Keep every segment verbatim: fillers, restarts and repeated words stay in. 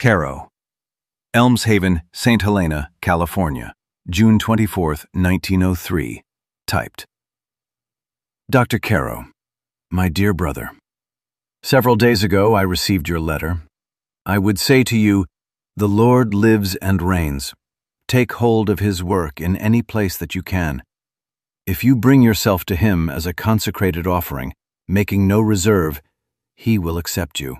Caro, Elms Haven, Saint Helena, California, June twenty-fourth, nineteen oh three. Typed. Doctor Caro, my dear brother, several days ago I received your letter. I would say to you, the Lord lives and reigns. Take hold of His work in any place that you can. If you bring yourself to Him as a consecrated offering, making no reserve, He will accept you.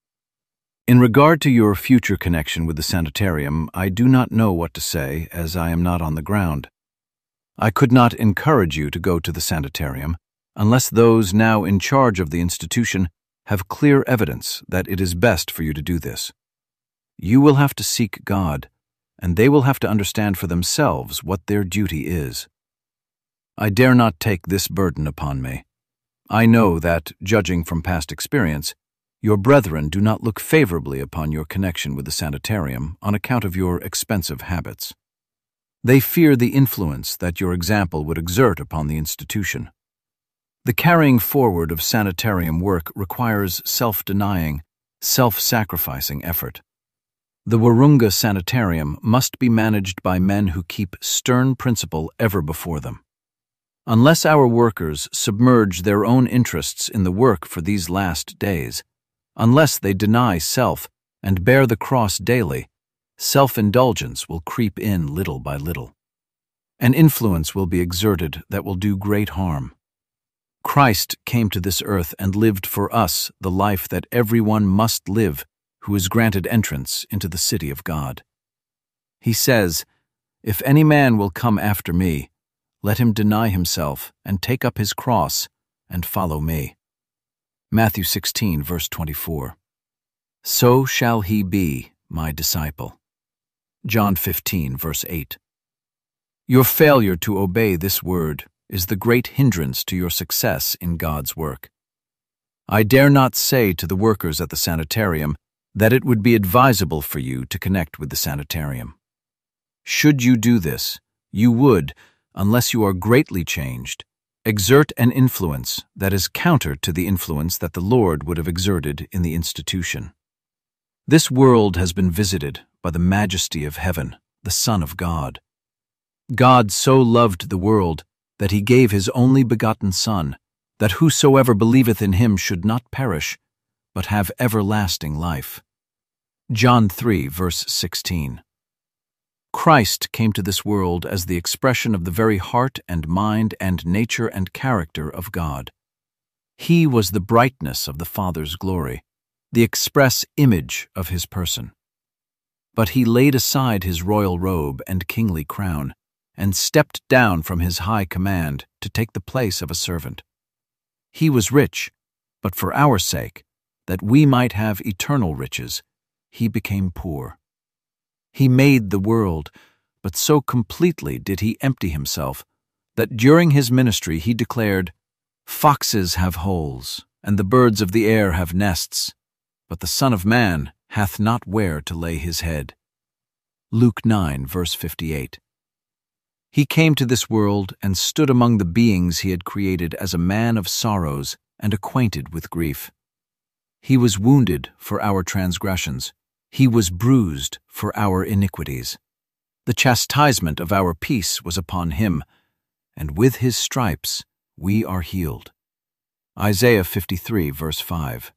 In regard to your future connection with the sanitarium, I do not know what to say, as I am not on the ground. I could not encourage you to go to the sanitarium unless those now in charge of the institution have clear evidence that it is best for you to do this. You will have to seek God, and they will have to understand for themselves what their duty is. I dare not take this burden upon me. I know that, judging from past experience, your brethren do not look favorably upon your connection with the sanitarium on account of your expensive habits. They fear the influence that your example would exert upon the institution. The carrying forward of sanitarium work requires self-denying, self-sacrificing effort. The Wahroonga Sanitarium must be managed by men who keep stern principle ever before them. Unless our workers submerge their own interests in the work for these last days, unless they deny self and bear the cross daily, self-indulgence will creep in little by little. An influence will be exerted that will do great harm. Christ came to this earth and lived for us the life that everyone must live who is granted entrance into the city of God. He says, "If any man will come after me, let him deny himself and take up his cross and follow me." Matthew sixteen, verse twenty-four. So shall he be, my disciple. John fifteen, verse eight. Your failure to obey this word is the great hindrance to your success in God's work. I dare not say to the workers at the sanitarium that it would be advisable for you to connect with the sanitarium. Should you do this, you would, unless you are greatly changed, exert an influence that is counter to the influence that the Lord would have exerted in the institution. This world has been visited by the majesty of heaven, the Son of God. God so loved the world that He gave His only begotten Son, that whosoever believeth in Him should not perish, but have everlasting life. John three, verse sixteen. Christ came to this world as the expression of the very heart and mind and nature and character of God. He was the brightness of the Father's glory, the express image of His person. But He laid aside His royal robe and kingly crown, and stepped down from His high command to take the place of a servant. He was rich, but for our sake, that we might have eternal riches, He became poor. He made the world, but so completely did He empty Himself that during His ministry He declared, "Foxes have holes, and the birds of the air have nests, but the Son of Man hath not where to lay His head." Luke nine, verse fifty-eight. He came to this world and stood among the beings He had created as a man of sorrows and acquainted with grief. He was wounded for our transgressions. He was bruised for our iniquities. The chastisement of our peace was upon Him, and with His stripes we are healed. Isaiah fifty-three, verse five.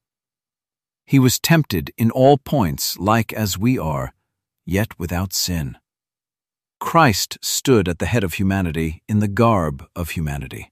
He was tempted in all points like as we are, yet without sin. Christ stood at the head of humanity in the garb of humanity.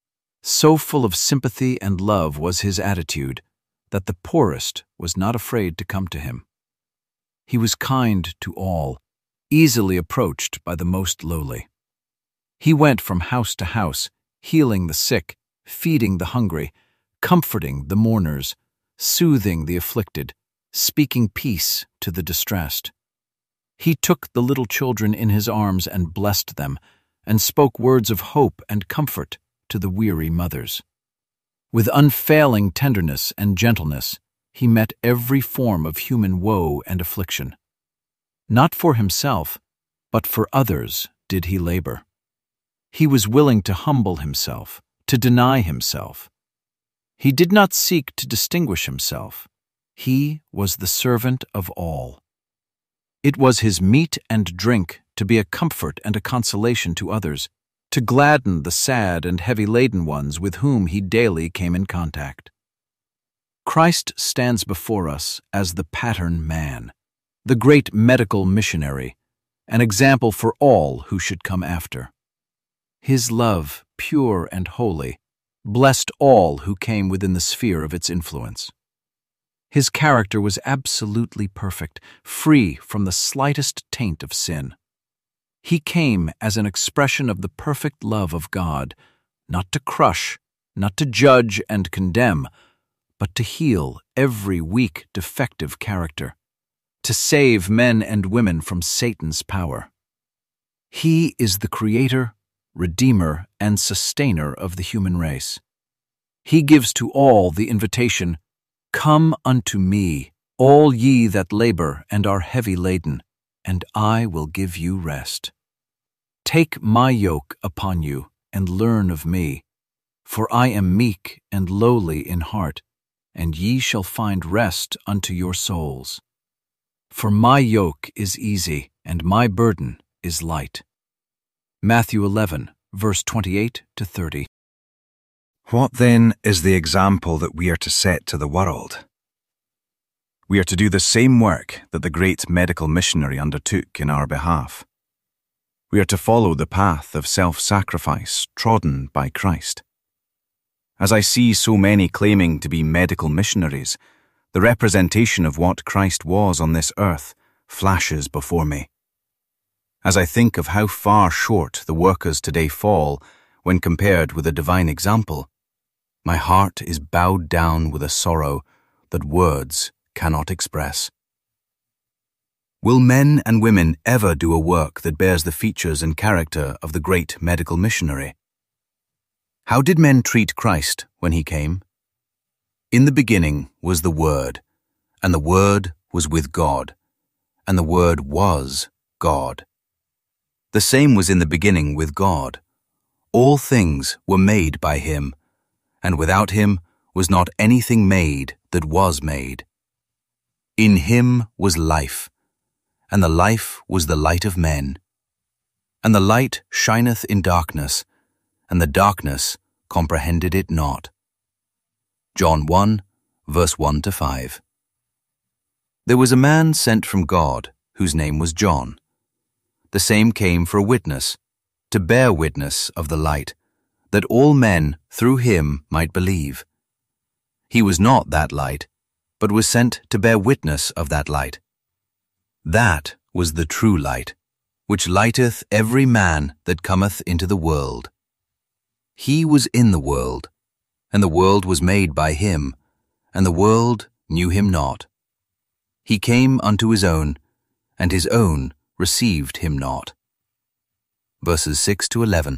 So full of sympathy and love was His attitude that the poorest was not afraid to come to Him. He was kind to all, easily approached by the most lowly. He went from house to house, healing the sick, feeding the hungry, comforting the mourners, soothing the afflicted, speaking peace to the distressed. He took the little children in His arms and blessed them, and spoke words of hope and comfort to the weary mothers. With unfailing tenderness and gentleness, He met every form of human woe and affliction. Not for Himself, but for others did He labor. He was willing to humble Himself, to deny Himself. He did not seek to distinguish Himself. He was the servant of all. It was his meat and drink to be a comfort and a consolation to others, to gladden the sad and heavy-laden ones with whom he daily came in contact. Christ stands before us as the pattern man, the great medical missionary, an example for all who should come after. His love, pure and holy, blessed all who came within the sphere of its influence. His character was absolutely perfect, free from the slightest taint of sin. He came as an expression of the perfect love of God, not to crush, not to judge and condemn, but to heal every weak, defective character, to save men and women from Satan's power. He is the Creator, Redeemer, and Sustainer of the human race. He gives to all the invitation, "Come unto me, all ye that labor and are heavy laden, and I will give you rest. Take my yoke upon you, and learn of me, for I am meek and lowly in heart, and ye shall find rest unto your souls. For my yoke is easy, and my burden is light." Matthew eleven, verse twenty-eight to thirty. What then is the example that we are to set to the world? We are to do the same work that the great medical missionary undertook in our behalf. We are to follow the path of self-sacrifice trodden by Christ. As I see so many claiming to be medical missionaries, the representation of what Christ was on this earth flashes before me. As I think of how far short the workers today fall when compared with the divine example, my heart is bowed down with a sorrow that words cannot express. Will men and women ever do a work that bears the features and character of the great medical missionary? How did men treat Christ when he came? In the beginning was the Word, and the Word was with God, and the Word was God. The same was in the beginning with God. All things were made by him, and without him was not anything made that was made. In him was life, and the life was the light of men. And the light shineth in darkness, and the darkness comprehended it not. John one, verse one to five. There was a man sent from God, whose name was John. The same came for a witness, to bear witness of the light, that all men through him might believe. He was not that light, but was sent to bear witness of that light. That was the true light, which lighteth every man that cometh into the world. He was in the world, and the world was made by him, and the world knew him not. He came unto his own, and his own received him not. Verses six to eleven.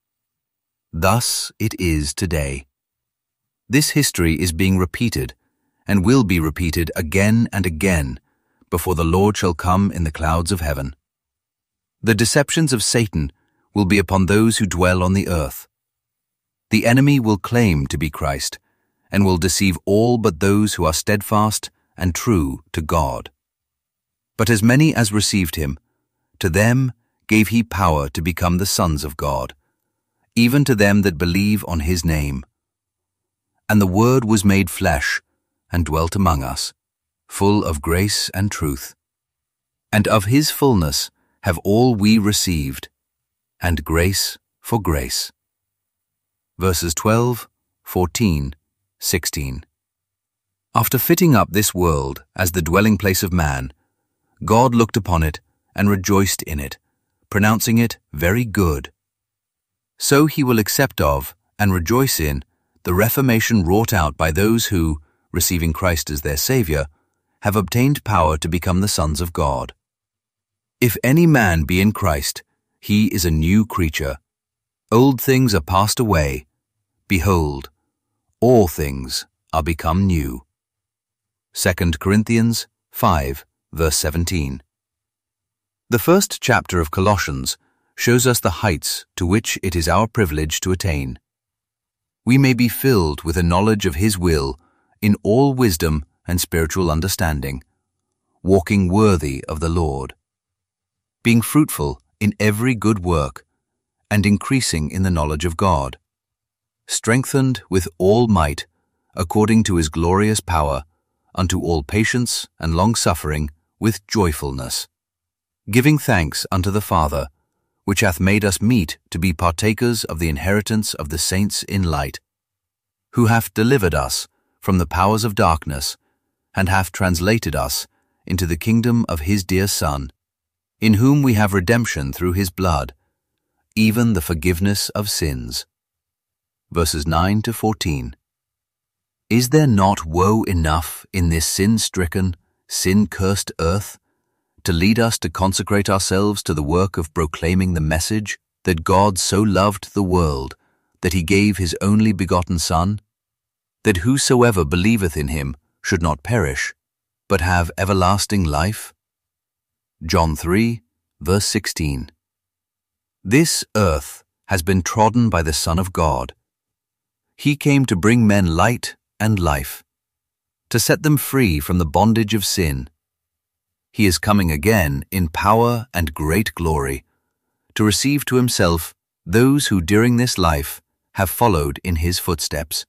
Thus it is today. This history is being repeated, and will be repeated again and again, before the Lord shall come in the clouds of heaven. The deceptions of Satan will be upon those who dwell on the earth. The enemy will claim to be Christ, and will deceive all but those who are steadfast and true to God. But as many as received him, to them gave he power to become the sons of God, even to them that believe on his name. And the Word was made flesh, and dwelt among us, full of grace and truth. And of his fullness have all we received, and grace for grace. Verses twelve, fourteen, sixteen. After fitting up this world as the dwelling place of man, God looked upon it and rejoiced in it, pronouncing it very good. So he will accept of and rejoice in the reformation wrought out by those who, receiving Christ as their Saviour, have obtained power to become the sons of God. If any man be in Christ, he is a new creature. Old things are passed away. Behold, all things are become new. Second Corinthians five, verse seventeen. The first chapter of Colossians shows us the heights to which it is our privilege to attain. We may be filled with a knowledge of his will in all wisdom and spiritual understanding, walking worthy of the Lord, being fruitful in every good work, and increasing in the knowledge of God, strengthened with all might, according to his glorious power, unto all patience and long-suffering with joyfulness, giving thanks unto the Father, which hath made us meet to be partakers of the inheritance of the saints in light, who hath delivered us from the powers of darkness, and hath translated us into the kingdom of his dear Son, in whom we have redemption through his blood, even the forgiveness of sins. Verses nine to fourteen. Is there not woe enough in this sin-stricken, sin-cursed earth to lead us to consecrate ourselves to the work of proclaiming the message that God so loved the world that he gave his only begotten Son, that whosoever believeth in him should not perish, but have everlasting life? John three, verse sixteen. This earth has been trodden by the Son of God. He came to bring men light and life, to set them free from the bondage of sin. He is coming again in power and great glory, to receive to himself those who during this life have followed in his footsteps.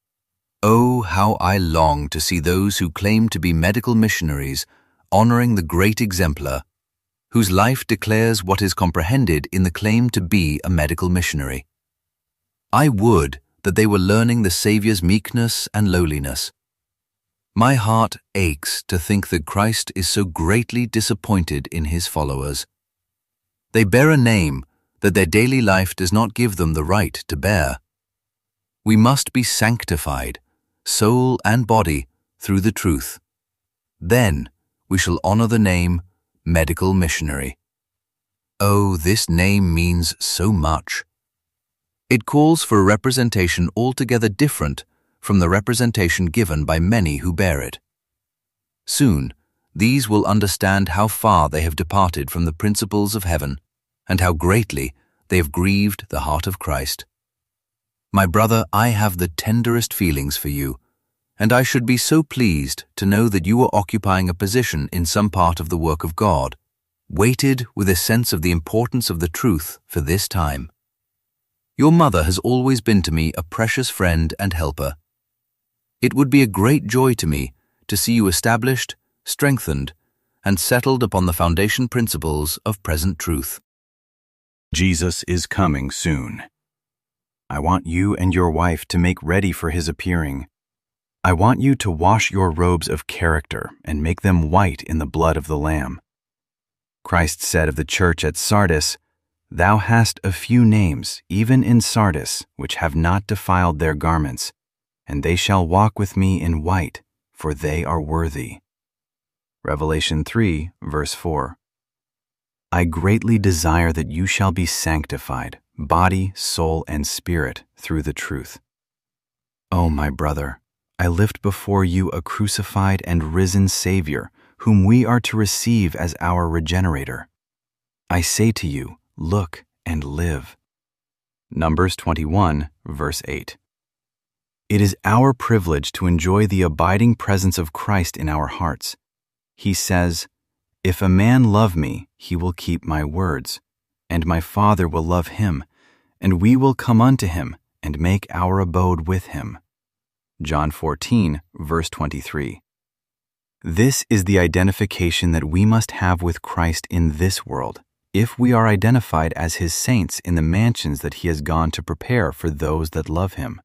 Oh, how I long to see those who claim to be medical missionaries honoring the great exemplar, whose life declares what is comprehended in the claim to be a medical missionary. I would that they were learning the Saviour's meekness and lowliness. My heart aches to think that Christ is so greatly disappointed in his followers. They bear a name that their daily life does not give them the right to bear. We must be sanctified, soul and body, through the truth. Then we shall honor the name medical missionary. Oh, this name means so much. It calls for a representation altogether different from the representation given by many who bear it. Soon, these will understand how far they have departed from the principles of heaven, and how greatly they have grieved the heart of Christ. My brother, I have the tenderest feelings for you, and I should be so pleased to know that you are occupying a position in some part of the work of God, weighted with a sense of the importance of the truth for this time. Your mother has always been to me a precious friend and helper. It would be a great joy to me to see you established, strengthened, and settled upon the foundation principles of present truth. Jesus is coming soon. I want you and your wife to make ready for his appearing. I want you to wash your robes of character and make them white in the blood of the Lamb. Christ said of the church at Sardis, "Thou hast a few names, even in Sardis, which have not defiled their garments, and they shall walk with me in white, for they are worthy." Revelation three, verse four. I greatly desire that you shall be sanctified, body, soul, and spirit, through the truth. Oh, my brother, I lift before you a crucified and risen Savior, whom we are to receive as our regenerator. I say to you, look and live. Numbers twenty-one, verse eight. It is our privilege to enjoy the abiding presence of Christ in our hearts. He says, "If a man love me, he will keep my words, and my Father will love him, and we will come unto him and make our abode with him." John fourteen, verse twenty-three. This is the identification that we must have with Christ in this world, if we are identified as his saints in the mansions that he has gone to prepare for those that love him.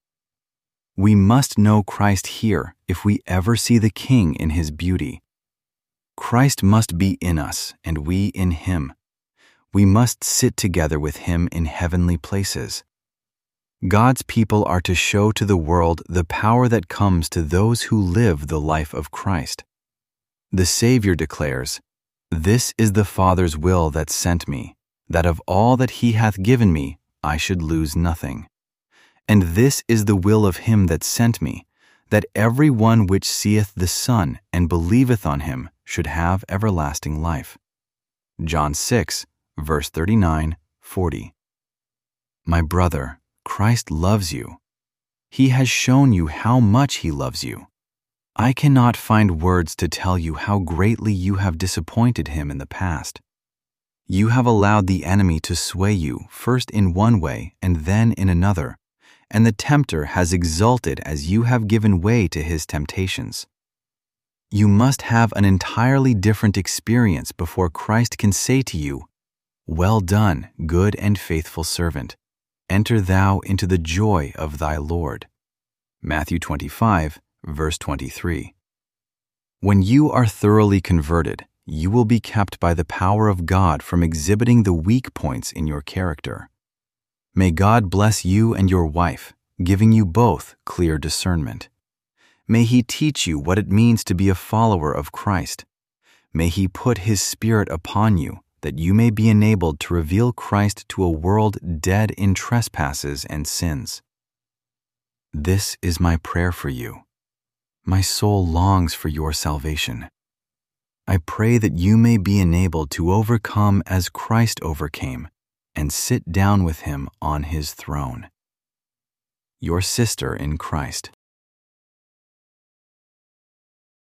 We must know Christ here if we ever see the King in his beauty. Christ must be in us and we in him. We must sit together with him in heavenly places. God's people are to show to the world the power that comes to those who live the life of Christ. The Savior declares, "This is the Father's will that sent me, that of all that he hath given me I should lose nothing. And this is the will of him that sent me, that every one which seeth the Son and believeth on him should have everlasting life." John six, verse thirty-nine, forty. My brother, Christ loves you. He has shown you how much he loves you. I cannot find words to tell you how greatly you have disappointed him in the past. You have allowed the enemy to sway you first in one way and then in another, and the tempter has exulted as you have given way to his temptations. You must have an entirely different experience before Christ can say to you, "Well done, good and faithful servant. Enter thou into the joy of thy Lord." Matthew twenty-five, verse twenty-three. When you are thoroughly converted, you will be kept by the power of God from exhibiting the weak points in your character. May God bless you and your wife, giving you both clear discernment. May He teach you what it means to be a follower of Christ. May He put His Spirit upon you, that you may be enabled to reveal Christ to a world dead in trespasses and sins. This is my prayer for you. My soul longs for your salvation. I pray that you may be enabled to overcome as Christ overcame and sit down with Him on His throne. Your sister in Christ.